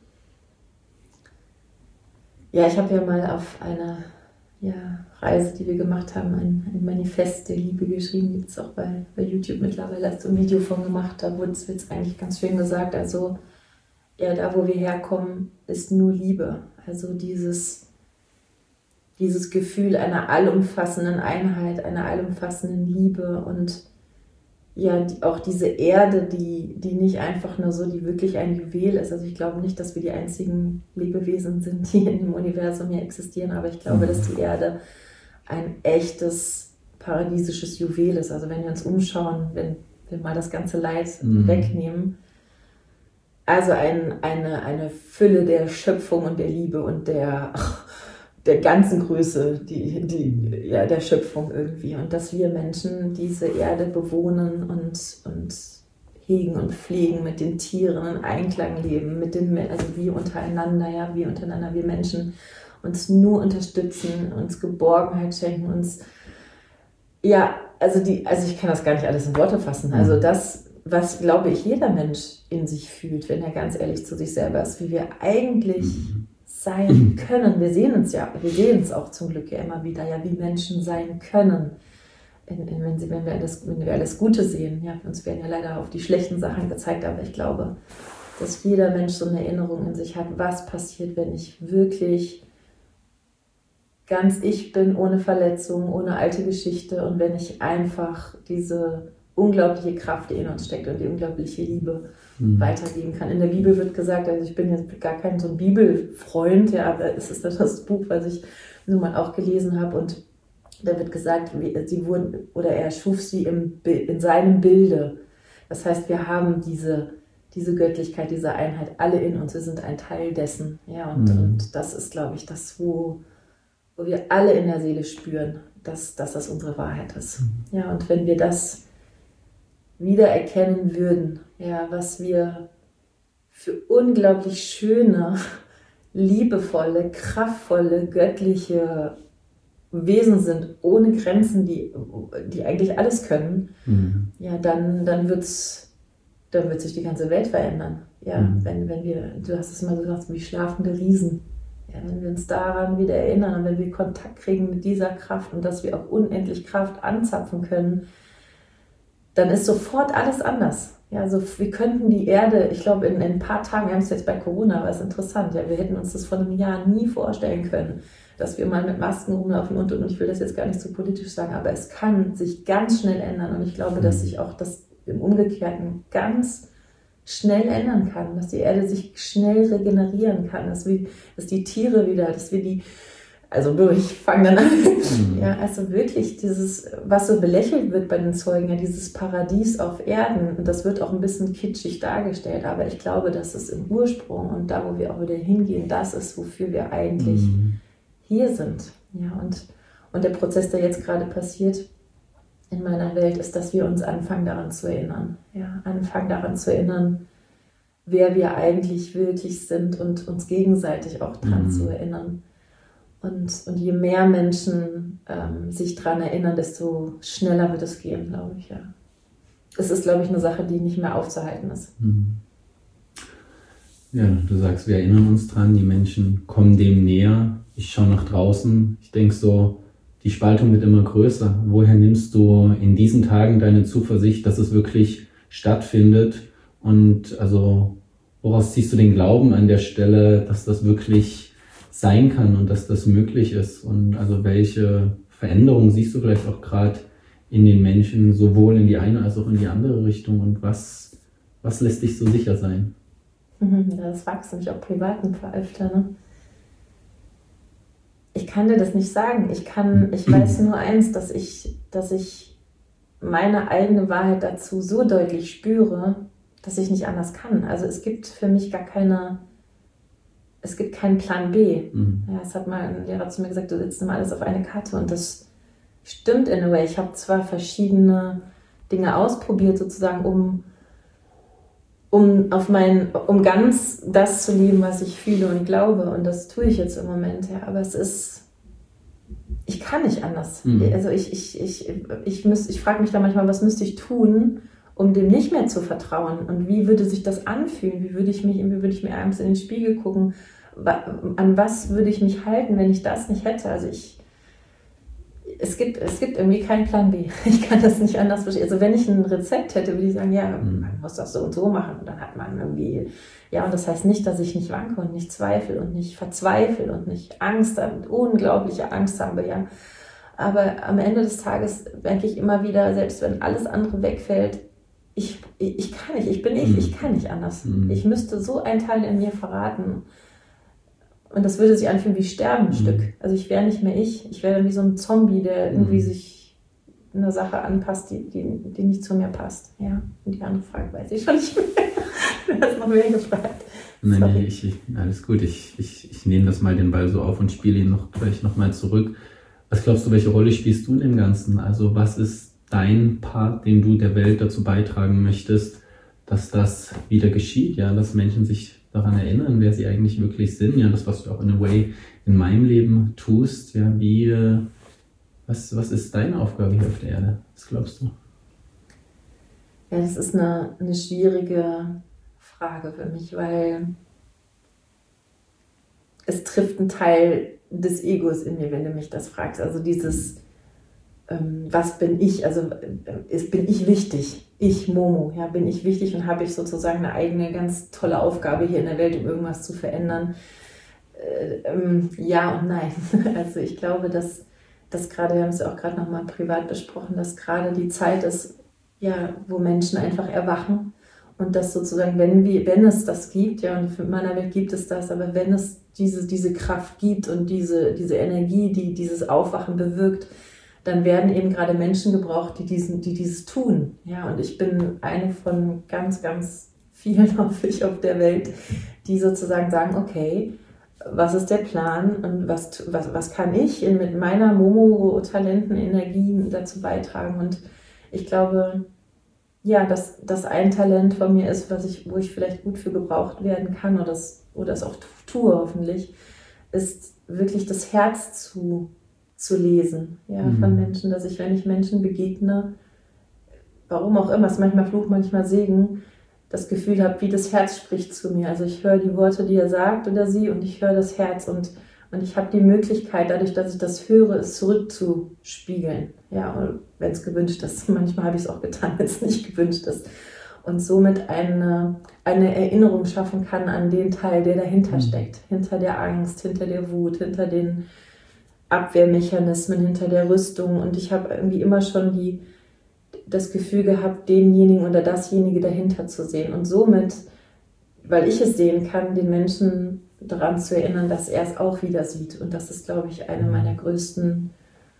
Speaker 2: Ja, ich habe ja mal auf einer ja, Reise, die wir gemacht haben, ein, ein Manifest der Liebe geschrieben. Gibt es auch bei, bei YouTube mittlerweile, hast du ein Video von gemacht, da wurde es eigentlich ganz schön gesagt. Also, ja, da wo wir herkommen, ist nur Liebe. Also dieses... dieses Gefühl einer allumfassenden Einheit, einer allumfassenden Liebe und ja, die, auch diese Erde, die, die nicht einfach nur so, die wirklich ein Juwel ist. Also ich glaube nicht, dass wir die einzigen Lebewesen sind, die in dem Universum hier existieren, aber ich glaube, mhm. dass die Erde ein echtes paradiesisches Juwel ist. Also wenn wir uns umschauen, wenn wir mal das ganze Leid mhm. wegnehmen, also ein, eine, eine Fülle der Schöpfung und der Liebe und der... der ganzen Größe die, die, ja, der Schöpfung irgendwie. Und dass wir Menschen diese Erde bewohnen und, und hegen und pflegen, mit den Tieren in Einklang leben, mit den, also wir untereinander, ja, wir untereinander, wir Menschen uns nur unterstützen, uns Geborgenheit schenken, uns, ja, also die, also ich kann das gar nicht alles in Worte fassen. Also das, was, glaube ich, jeder Mensch in sich fühlt, wenn er ganz ehrlich zu sich selber ist, wie wir eigentlich sein können. Wir sehen uns ja, wir sehen es auch zum Glück ja immer wieder, ja, wie Menschen sein können. In, in, wenn, sie, wenn, wir alles, wenn wir alles Gute sehen, ja, uns werden ja leider auf die schlechten Sachen gezeigt, aber ich glaube, dass jeder Mensch so eine Erinnerung in sich hat, was passiert, wenn ich wirklich ganz ich bin, ohne Verletzung, ohne alte Geschichte und wenn ich einfach diese unglaubliche Kraft, die in uns steckt und die unglaubliche Liebe mhm. weitergeben kann. In der Bibel wird gesagt, also ich bin jetzt gar kein so ein Bibelfreund, ja, aber es ist das Buch, was ich nun mal auch gelesen habe und da wird gesagt, sie wurden, oder er schuf sie im, in seinem Bilde. Das heißt, wir haben diese, diese Göttlichkeit, diese Einheit alle in uns, wir sind ein Teil dessen. Ja, und, mhm. und das ist, glaube ich, das, wo, wo wir alle in der Seele spüren, dass, dass das unsere Wahrheit ist. Mhm. Ja, und wenn wir das wiedererkennen würden, ja, was wir für unglaublich schöne, liebevolle, kraftvolle, göttliche Wesen sind, ohne Grenzen, die, die eigentlich alles können, mhm. ja, dann, dann, wird's, dann wird sich die ganze Welt verändern. Ja, mhm. wenn, wenn wir, du hast es mal gesagt, wie schlafende Riesen. Ja, wenn wir uns daran wieder erinnern und wenn wir Kontakt kriegen mit dieser Kraft und dass wir auch unendlich Kraft anzapfen können, dann ist sofort alles anders. Ja, also wir könnten die Erde, ich glaube in, in ein paar Tagen, wir haben es jetzt bei Corona, aber es ist interessant, ja, wir hätten uns das vor einem Jahr nie vorstellen können, dass wir mal mit Masken rumlaufen und, und, und ich will das jetzt gar nicht so politisch sagen, aber es kann sich ganz schnell ändern und ich glaube, dass sich auch das im Umgekehrten ganz schnell ändern kann, dass die Erde sich schnell regenerieren kann, dass, wir, dass die Tiere wieder, dass wir die Also wirklich, ich fange dann an.
Speaker 1: Mhm.
Speaker 2: Ja, also wirklich dieses, was so belächelt wird bei den Zeugen, ja, dieses Paradies auf Erden, und das wird auch ein bisschen kitschig dargestellt, aber ich glaube, dass es im Ursprung und da, wo wir auch wieder hingehen, das ist, wofür wir eigentlich
Speaker 1: Mhm.
Speaker 2: hier sind. Ja, und, und der Prozess, der jetzt gerade passiert in meiner Welt, ist, dass wir uns anfangen daran zu erinnern. Ja, anfangen daran zu erinnern, wer wir eigentlich wirklich sind und uns gegenseitig auch daran
Speaker 1: Mhm.
Speaker 2: zu erinnern. Und, und je mehr Menschen ähm, sich daran erinnern, desto schneller wird es gehen, glaube ich. Ja. Es ist, glaube ich, eine Sache, die nicht mehr aufzuhalten ist.
Speaker 1: Mhm. Ja, du sagst, wir erinnern uns dran, die Menschen kommen dem näher. Ich schaue nach draußen, ich denke so, die Spaltung wird immer größer. Woher nimmst du in diesen Tagen deine Zuversicht, dass es wirklich stattfindet? Und also, woraus ziehst du den Glauben an der Stelle, dass das wirklich sein kann und dass das möglich ist? Und also welche Veränderungen siehst du vielleicht auch gerade in den Menschen, sowohl in die eine als auch in die andere Richtung? Und was, was lässt dich so sicher sein?
Speaker 2: Das fragst du mich auch privat ein paar öfter, ne? Ich kann dir das nicht sagen. Ich kann, ich weiß nur eins, dass ich, dass ich meine eigene Wahrheit dazu so deutlich spüre, dass ich nicht anders kann. Also es gibt für mich gar keine, es gibt keinen Plan B.
Speaker 1: Mhm.
Speaker 2: Ja, es hat mal ein Lehrer zu mir gesagt, du setzt immer alles auf eine Karte, und das stimmt in a way. Ich habe zwar verschiedene Dinge ausprobiert, sozusagen, um, um, auf mein, um ganz das zu leben, was ich fühle und glaube, und das tue ich jetzt im Moment, ja, aber es ist, ich kann nicht anders.
Speaker 1: Mhm.
Speaker 2: Also ich, ich, ich, ich, müß, ich frage mich da manchmal, was müsste ich tun, um dem nicht mehr zu vertrauen, und wie würde sich das anfühlen, wie würde ich mich, wie würde ich mir abends in den Spiegel gucken, an was würde ich mich halten, wenn ich das nicht hätte. Also ich, es gibt, es gibt irgendwie keinen Plan B. Ich kann das nicht anders verstehen. Also wenn ich ein Rezept hätte, würde ich sagen, ja, man muss das so und so machen, und dann hat man irgendwie, ja, und das heißt nicht, dass ich nicht wanke und nicht zweifle und nicht verzweifle und nicht Angst habe, unglaubliche Angst habe, ja. Aber am Ende des Tages denke ich immer wieder, selbst wenn alles andere wegfällt, ich, ich, ich kann nicht, ich bin ich, ich kann nicht anders.
Speaker 1: Mhm.
Speaker 2: Ich müsste so einen Teil in mir verraten. Und das würde sich anfühlen wie Sterben ein
Speaker 1: Mhm.
Speaker 2: Stück. Also ich wäre nicht mehr ich. Ich wäre dann wie so ein Zombie, der irgendwie
Speaker 1: Mhm.
Speaker 2: sich einer Sache anpasst, die, die, die nicht zu mir passt. Ja. Und die andere Frage weiß ich schon nicht mehr. Du hast noch mehr gefragt.
Speaker 1: Nein,
Speaker 2: Sorry.
Speaker 1: nee, ich, ich, alles gut. Ich, ich, ich nehme das mal den Ball so auf und spiele ihn noch gleich nochmal zurück. Was glaubst du, welche Rolle spielst du in dem Ganzen? Also was ist dein Part, den du der Welt dazu beitragen möchtest, dass das wieder geschieht? Ja, dass Menschen sich daran erinnern, wer sie eigentlich wirklich sind. Ja, das, was du auch in a way in meinem Leben tust. Ja, wie, äh, was, was ist deine Aufgabe hier auf der Erde? Was glaubst du?
Speaker 2: Ja, das ist eine, eine schwierige Frage für mich, weil es trifft einen Teil des Egos in mir, wenn du mich das fragst. Also dieses, ähm, was bin ich? Also äh, ist, bin ich wichtig? Ich, Momo, ja, bin ich wichtig, und habe ich sozusagen eine eigene, ganz tolle Aufgabe hier in der Welt, um irgendwas zu verändern? Äh, ähm, ja und nein. Also ich glaube, dass, dass gerade, wir haben es ja auch gerade nochmal privat besprochen, dass gerade die Zeit ist, ja, wo Menschen einfach erwachen, und dass sozusagen, wenn, wir, wenn es das gibt, ja, und in meiner Welt gibt es das, aber wenn es diese, diese Kraft gibt und diese, diese Energie, die dieses Aufwachen bewirkt, dann werden eben gerade Menschen gebraucht, die, diesen, die dieses tun. Ja, und ich bin eine von ganz, ganz vielen, hoffe ich, auf der Welt, die sozusagen sagen, okay, was ist der Plan und was, was, was kann ich in, mit meiner Momo-Talenten, Energien dazu beitragen? Und ich glaube, ja, dass das ein Talent von mir ist, was ich, wo ich vielleicht gut für gebraucht werden kann, oder das, oder das auch tue hoffentlich, ist wirklich das Herz zu, zu lesen, ja,
Speaker 1: Mhm.
Speaker 2: von Menschen, dass ich, wenn ich Menschen begegne, warum auch immer, es ist manchmal Fluch, manchmal Segen, das Gefühl habe, wie das Herz spricht zu mir. Also ich höre die Worte, die er sagt oder sie, und ich höre das Herz, und, und ich habe die Möglichkeit, dadurch, dass ich das höre, es zurückzuspiegeln. Ja, wenn es gewünscht ist. Manchmal habe ich es auch getan, wenn es nicht gewünscht ist. Und somit eine, eine Erinnerung schaffen kann an den Teil, der dahinter
Speaker 1: Mhm.
Speaker 2: steckt. Hinter der Angst, hinter der Wut, hinter den Abwehrmechanismen, hinter der Rüstung. Und ich habe irgendwie immer schon die, das Gefühl gehabt, denjenigen oder dasjenige dahinter zu sehen. Und somit, weil ich es sehen kann, den Menschen daran zu erinnern, dass er es auch wieder sieht. Und das ist, glaube ich, eine meiner größten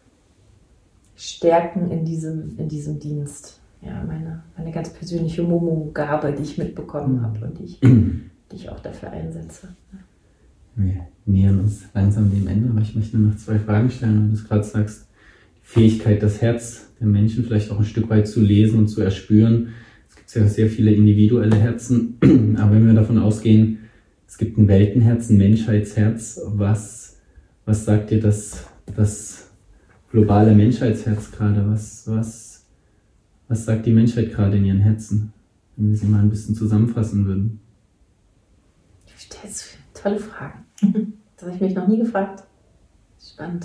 Speaker 2: Stärken in diesem, in diesem Dienst. Ja, meine, meine ganz persönliche Momo-Gabe, die ich mitbekommen habe und die ich, die ich auch dafür einsetze.
Speaker 1: Wir nähern uns langsam dem Ende, aber ich möchte nur noch zwei Fragen stellen, wenn du es gerade sagst. Die Fähigkeit, das Herz der Menschen vielleicht auch ein Stück weit zu lesen und zu erspüren. Es gibt ja sehr viele individuelle Herzen, aber wenn wir davon ausgehen, es gibt ein Weltenherz, ein Menschheitsherz, was, was sagt dir das, das globale Menschheitsherz gerade? Was, was, was sagt die Menschheit gerade in ihren Herzen, wenn wir sie mal ein bisschen zusammenfassen würden?
Speaker 2: Du stellst tolle Fragen. Das habe ich mich noch nie gefragt. Spannend.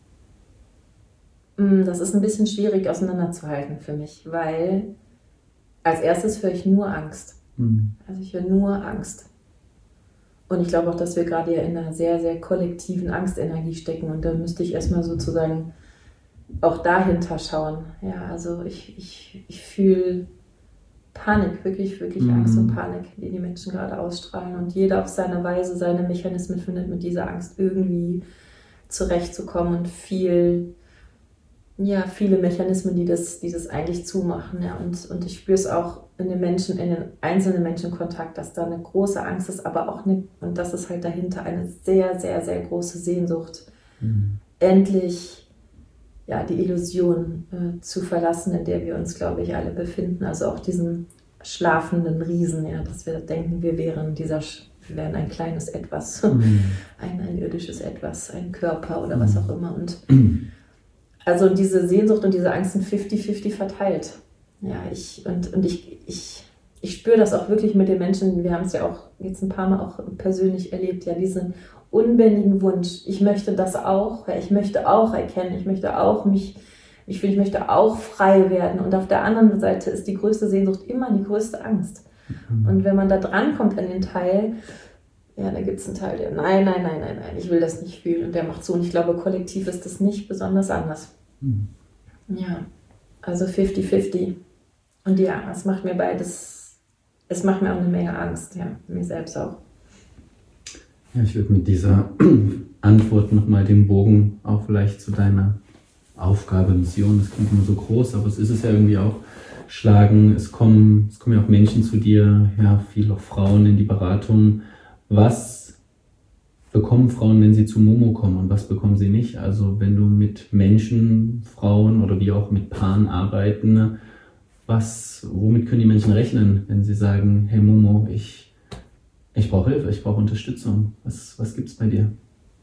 Speaker 2: Das ist ein bisschen schwierig auseinanderzuhalten für mich, weil als erstes höre ich nur Angst. Mhm. Also ich höre nur Angst. Und ich glaube auch, dass wir gerade ja in einer sehr, sehr kollektiven Angstenergie stecken. Und da müsste ich erstmal sozusagen auch dahinter schauen. Ja, also ich, ich, ich fühle Panik, wirklich, wirklich mhm. Angst und Panik, die die Menschen gerade ausstrahlen. Und jeder auf seine Weise seine Mechanismen findet, mit dieser Angst irgendwie zurechtzukommen. Und viel, ja, viele Mechanismen, die das, die das eigentlich zumachen. Ja. Und, und ich spüre es auch in den Menschen, in den einzelnen Menschenkontakt, dass da eine große Angst ist, aber auch eine, und das ist halt dahinter eine sehr, sehr, sehr große Sehnsucht, mhm. endlich ja, die Illusion äh, zu verlassen, in der wir uns, glaube ich, alle befinden. Also auch diesen schlafenden Riesen, ja, dass wir denken, wir wären dieser, wir wären ein kleines Etwas, mhm. ein, ein irdisches Etwas, ein Körper oder mhm. was auch immer. Und also diese Sehnsucht und diese Angst sind fifty fifty verteilt. Ja, ich, und, und ich, ich, ich spüre das auch wirklich mit den Menschen, wir haben es ja auch jetzt ein paar Mal auch persönlich erlebt, ja, diesen unbändigen Wunsch, ich möchte das auch, ja, ich möchte auch erkennen, ich möchte auch mich, ich, ich möchte auch frei werden. Und auf der anderen Seite ist die größte Sehnsucht immer die größte Angst. Mhm. Und wenn man da drankommt an den Teil, ja, da gibt es einen Teil, der, nein, nein, nein, nein, nein, ich will das nicht fühlen. Und der macht so, und ich glaube, kollektiv ist das nicht besonders anders. Mhm. Ja, also fifty fifty. Und ja, es macht mir beides, es macht mir auch eine Menge Angst, ja, mir selbst auch.
Speaker 1: Ja, ich würde mit dieser Antwort nochmal den Bogen auch vielleicht zu deiner Aufgabe, Mission, das klingt immer so groß, aber es ist es ja irgendwie auch, schlagen. Es kommen, es kommen ja auch Menschen zu dir, ja, viele auch Frauen in die Beratung. Was bekommen Frauen, wenn sie zu Momo kommen und was bekommen sie nicht? Also wenn du mit Menschen, Frauen oder wie auch mit Paaren arbeiten, was, womit können die Menschen rechnen, wenn sie sagen, hey Momo, ich, ich brauche Hilfe, ich brauche Unterstützung. Was, was gibt es bei dir?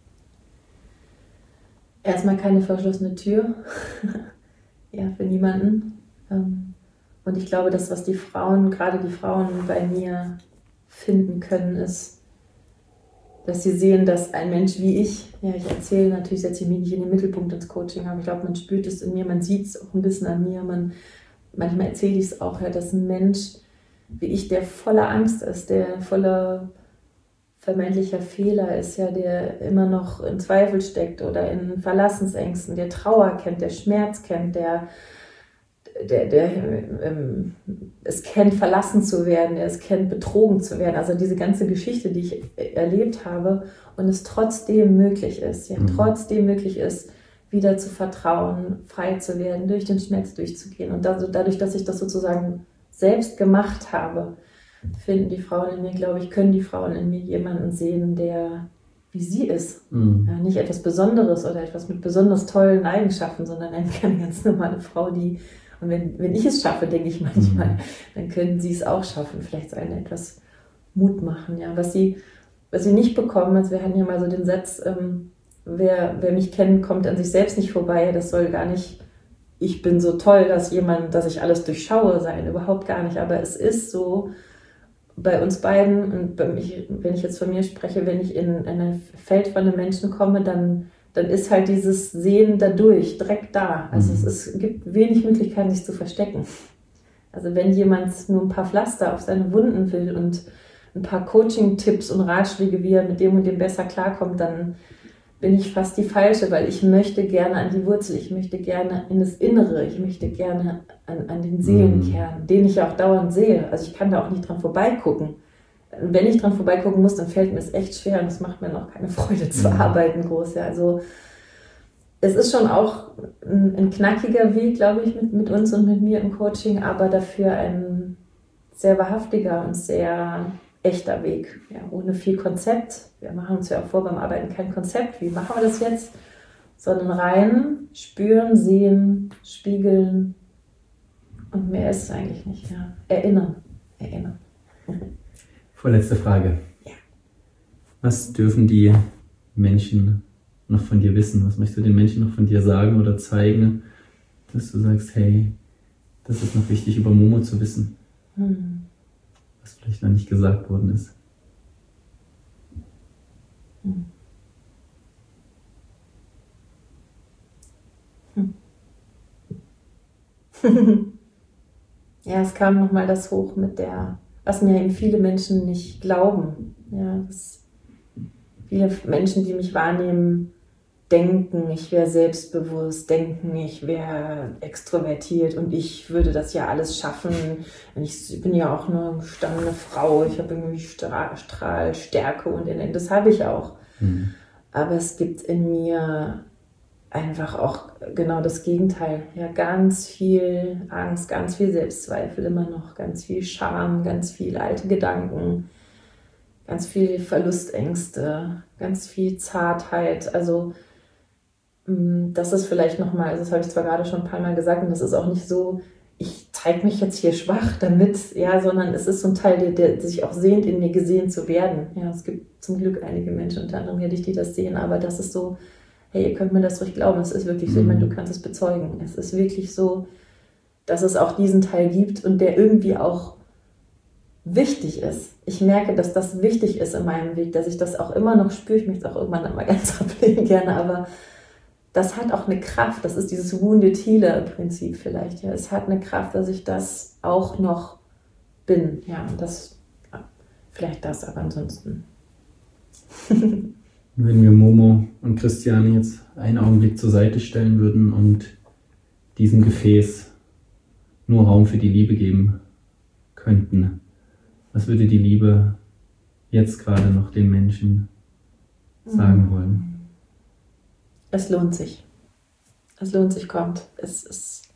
Speaker 2: Erstmal keine verschlossene Tür, ja, für niemanden. Und ich glaube, das, was die Frauen, gerade die Frauen bei mir finden können, ist, dass sie sehen, dass ein Mensch wie ich, ja, ich erzähle natürlich, setze ich mich nicht in den Mittelpunkt ins Coaching, aber ich glaube, man spürt es in mir, man sieht es auch ein bisschen an mir, man, manchmal erzähle ich es auch, ja, dass ein Mensch wie ich, der voller Angst ist, der voller vermeintlicher Fehler ist, ja, der immer noch in Zweifel steckt oder in Verlassensängsten, der Trauer kennt, der Schmerz kennt, der, der, der ähm, es kennt, verlassen zu werden, der es kennt, betrogen zu werden. Also diese ganze Geschichte, die ich erlebt habe und es trotzdem möglich ist, ja, mhm. trotzdem möglich ist, wieder zu vertrauen, frei zu werden, durch den Schmerz durchzugehen. Und also dadurch, dass ich das sozusagen selbst gemacht habe, finden die Frauen in mir, glaube ich, können die Frauen in mir jemanden sehen, der wie sie ist. Mhm. Ja, nicht etwas Besonderes oder etwas mit besonders tollen Eigenschaften, sondern eine ganz normale Frau, die, und wenn, wenn ich es schaffe, denke ich manchmal, mhm. dann können sie es auch schaffen, vielleicht so eine etwas Mut machen. Ja. Was sie, was sie nicht bekommen, also wir hatten ja mal so den Satz, ähm, wer, wer mich kennt, kommt an sich selbst nicht vorbei, das soll gar nicht, ich bin so toll, dass jemand, dass ich alles durchschaue sein, überhaupt gar nicht, aber es ist so, bei uns beiden, und bei mich, wenn ich jetzt von mir spreche, wenn ich in, in ein Feld von einem Menschen komme, dann, dann ist halt dieses Sehen dadurch, direkt da. Also mhm. es, ist, gibt wenig Möglichkeiten, sich zu verstecken. Also wenn jemand nur ein paar Pflaster auf seine Wunden will und ein paar Coaching-Tipps und Ratschläge, wie er mit dem und dem besser klarkommt, dann bin ich fast die Falsche, weil ich möchte gerne an die Wurzel, ich möchte gerne in das Innere, ich möchte gerne an, an den Seelenkern, mm. den ich ja auch dauernd sehe. Also ich kann da auch nicht dran vorbeigucken. wenn ich dran vorbeigucken muss, dann fällt mir es echt schwer und es macht mir noch keine Freude zu
Speaker 1: Mhm.
Speaker 2: arbeiten groß. Ja. Also es ist schon auch ein, ein knackiger Weg, glaube ich, mit, mit uns und mit mir im Coaching, aber dafür ein sehr wahrhaftiger und sehr echter Weg. Ja, ohne viel Konzept. Wir machen uns ja auch vor beim Arbeiten kein Konzept. Wie machen wir das jetzt? Sondern rein, spüren, sehen, spiegeln und mehr ist es eigentlich nicht. Ja. Erinnern. Erinnern.
Speaker 1: Vorletzte Frage.
Speaker 2: Ja.
Speaker 1: Was dürfen die Menschen noch von dir wissen? Was möchtest du den Menschen noch von dir sagen oder zeigen, dass du sagst, hey, das ist noch wichtig über Momo zu wissen,
Speaker 2: Hm.
Speaker 1: was vielleicht noch nicht gesagt worden ist?
Speaker 2: Hm. Hm. Ja, es kam nochmal das hoch mit der, was mir eben viele Menschen nicht glauben. Ja, dass viele Menschen, die mich wahrnehmen, denken, ich wäre selbstbewusst, denken, ich wäre extrovertiert und ich würde das ja alles schaffen. Ich bin ja auch eine gestandene Frau, ich habe irgendwie Strahl, Strahl Stärke und das habe ich auch.
Speaker 1: Mhm.
Speaker 2: Aber es gibt in mir einfach auch genau das Gegenteil. Ja, ganz viel Angst, ganz viel Selbstzweifel immer noch, ganz viel Scham, ganz viel alte Gedanken, ganz viel Verlustängste, ganz viel Zartheit. Also das ist vielleicht nochmal, also das habe ich zwar gerade schon ein paar Mal gesagt und das ist auch nicht so, ich zeige mich jetzt hier schwach damit, ja, sondern es ist so ein Teil, der, der sich auch sehnt, in mir gesehen zu werden. Ja, es gibt zum Glück einige Menschen, unter anderem ja dich, die das sehen, aber das ist so, hey, ihr könnt mir das ruhig glauben, es ist wirklich so, ich meine, du kannst es bezeugen. Es ist wirklich so, dass es auch diesen Teil gibt und der irgendwie auch wichtig ist. Ich merke, dass das wichtig ist in meinem Weg, dass ich das auch immer noch spüre. Ich möchte es auch irgendwann einmal ganz ablegen gerne, aber das hat auch eine Kraft. Das ist dieses Wounded Healer im Prinzip vielleicht. Ja, es hat eine Kraft, dass ich das auch noch bin. Ja, und das, ja, vielleicht das, aber ansonsten.
Speaker 1: Wenn wir Momo und Christiane jetzt einen Augenblick zur Seite stellen würden und diesem Gefäß nur Raum für die Liebe geben könnten, was würde die Liebe jetzt gerade noch den Menschen sagen wollen?
Speaker 2: Es lohnt sich. Es lohnt sich, kommt. Es ist.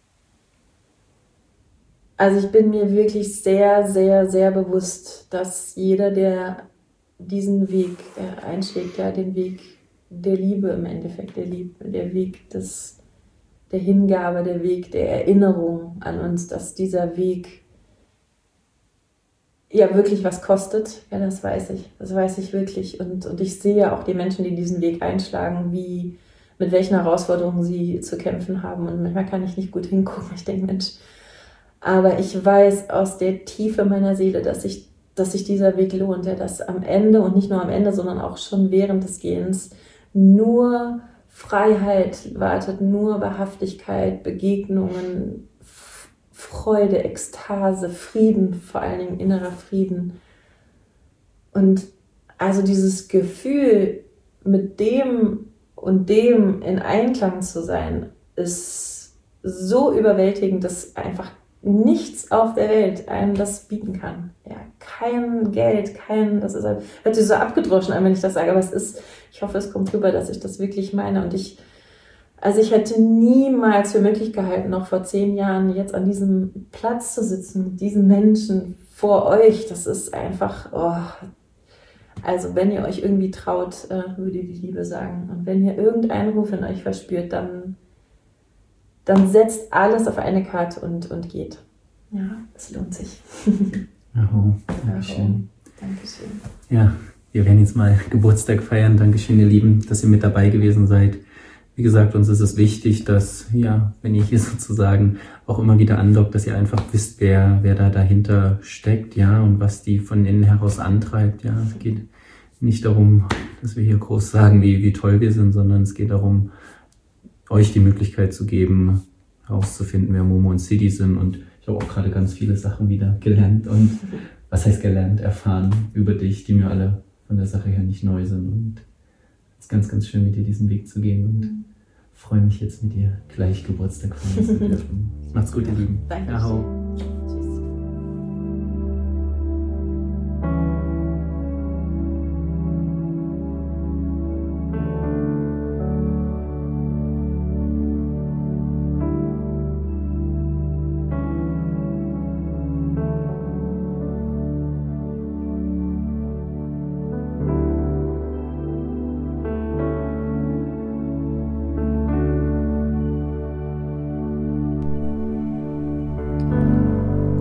Speaker 2: Also ich bin mir wirklich sehr, sehr, sehr bewusst, dass jeder, der diesen Weg äh, einschlägt, ja, den Weg der Liebe im Endeffekt, der Liebe, der Weg des, der Hingabe, der Weg der Erinnerung an uns, dass dieser Weg ja wirklich was kostet. Ja, das weiß ich. Das weiß ich wirklich. Und, und ich sehe auch die Menschen, die diesen Weg einschlagen, wie, mit welchen Herausforderungen sie zu kämpfen haben. Und manchmal kann ich nicht gut hingucken. Ich denke, Mensch, aber ich weiß aus der Tiefe meiner Seele, dass ich dass sich dieser Weg lohnt, ja, dass am Ende und nicht nur am Ende, sondern auch schon während des Gehens nur Freiheit wartet, nur Wahrhaftigkeit, Begegnungen, F- Freude, Ekstase, Frieden, vor allen Dingen innerer Frieden. Und also dieses Gefühl, mit dem und dem in Einklang zu sein, ist so überwältigend, dass einfach nichts auf der Welt einem das bieten kann. Ja, kein Geld, kein, das ist halt, hört sich so abgedroschen an, wenn ich das sage, aber es ist, ich hoffe, es kommt rüber, dass ich das wirklich meine und ich, also ich hätte niemals für möglich gehalten, noch vor zehn Jahren jetzt an diesem Platz zu sitzen, mit diesen Menschen vor euch, das ist einfach, oh, also wenn ihr euch irgendwie traut, würde die Liebe sagen und wenn ihr irgendeinen Ruf in euch verspürt, dann dann setzt alles auf eine Karte und, und geht. Ja, es lohnt sich.
Speaker 1: Oh, Dankeschön.
Speaker 2: Dankeschön.
Speaker 1: Ja, wir werden jetzt mal Geburtstag feiern. Dankeschön, ihr Lieben, dass ihr mit dabei gewesen seid. Wie gesagt, uns ist es wichtig, dass, ja, wenn ihr hier sozusagen auch immer wieder andockt, dass ihr einfach wisst, wer, wer da dahinter steckt, ja, und was die von innen heraus antreibt, ja. Es geht nicht darum, dass wir hier groß sagen, wie, wie toll wir sind, sondern es geht darum, euch die Möglichkeit zu geben, herauszufinden, wer Momo und Siddhi sind. Und ich habe auch gerade ganz viele Sachen wieder gelernt und, was heißt gelernt, erfahren über dich, die mir alle von der Sache her nicht neu sind. Und es ist ganz, ganz schön, mit dir diesen Weg zu gehen und freue mich jetzt mit dir gleich Geburtstag feiern zu dürfen. Macht's gut, ihr Lieben.
Speaker 2: Danke.
Speaker 1: Ciao.
Speaker 2: Tschüss.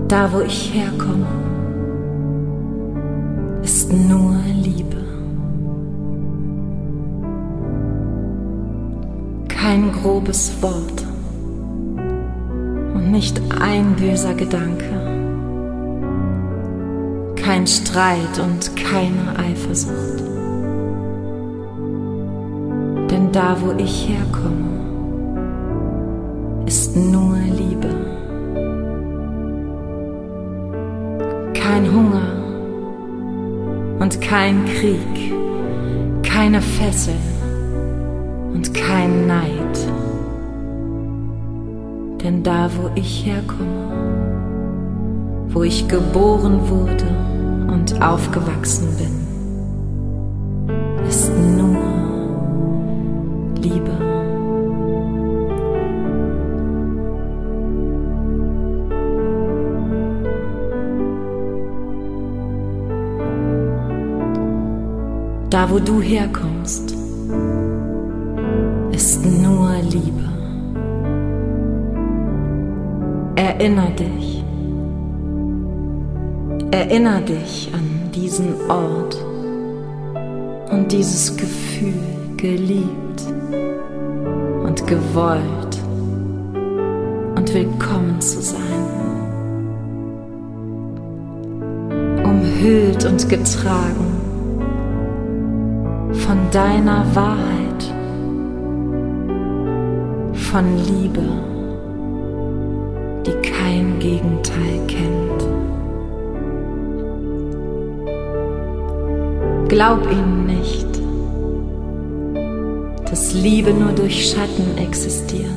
Speaker 2: Da, wo ich herkomme, ist nur Liebe. Kein grobes Wort und nicht ein böser Gedanke. Kein Streit und keine Eifersucht. Denn da, wo ich herkomme, ist nur Liebe. Kein Hunger und kein Krieg, keine Fessel und kein Neid. Denn da, wo ich herkomme, wo ich geboren wurde und aufgewachsen bin, ist nur Liebe. Da, wo du herkommst, ist nur Liebe. Erinner dich, erinner dich an diesen Ort und dieses Gefühl, geliebt und gewollt und willkommen zu sein, umhüllt und getragen von deiner Wahrheit, von Liebe, die kein Gegenteil kennt. Glaub ihnen nicht, dass Liebe nur durch Schatten existiert,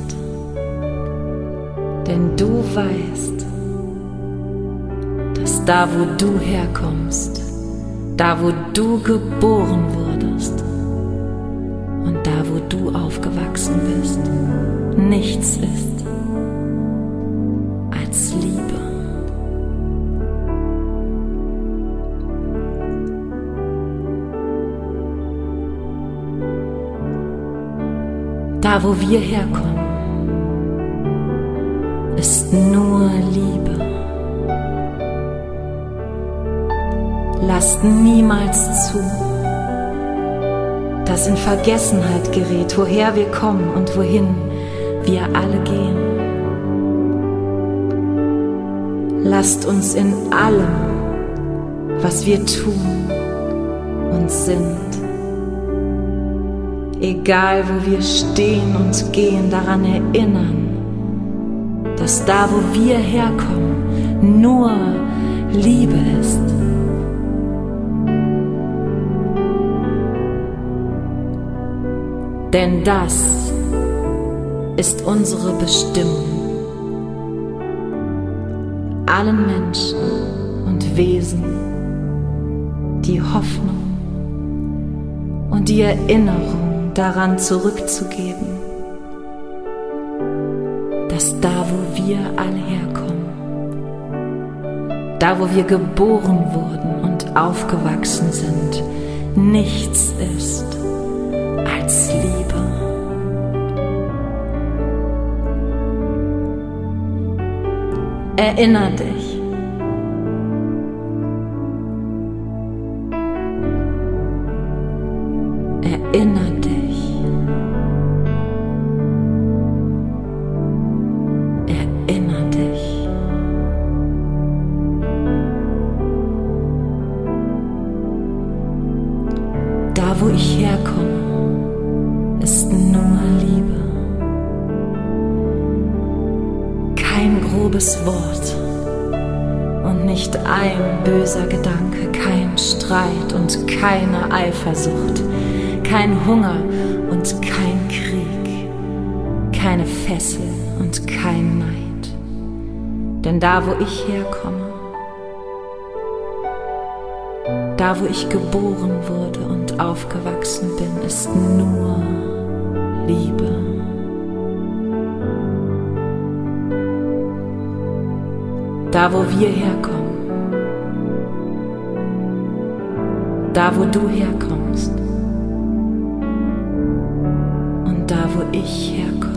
Speaker 2: denn du weißt, dass da, wo du herkommst, da, wo du geboren wurdest und da, wo du aufgewachsen bist, nichts ist als Liebe. Da, wo wir herkommen, ist nur Liebe. Lasst niemals zu, dass in Vergessenheit gerät, woher wir kommen und wohin wir alle gehen. Lasst uns in allem, was wir tun und sind, egal wo wir stehen und gehen, daran erinnern, dass da, wo wir herkommen, nur Liebe ist. Denn das ist unsere Bestimmung, allen Menschen und Wesen die Hoffnung und die Erinnerung daran zurückzugeben, dass da, wo wir alle herkommen, da, wo wir geboren wurden und aufgewachsen sind, nichts ist als Liebe. Erinner dich, erinner dich, erinner dich. Da, wo ich herkomme, ist nur Liebe. Kein grobes Wort und nicht ein böser Gedanke, kein Streit und keine Eifersucht, kein Hunger und kein Krieg, keine Fessel und kein Neid. Denn da, wo ich herkomme, da, wo ich geboren wurde und aufgewachsen bin, ist nur Liebe. Da, wo wir herkommen, da, wo du herkommst und da, wo ich herkomme,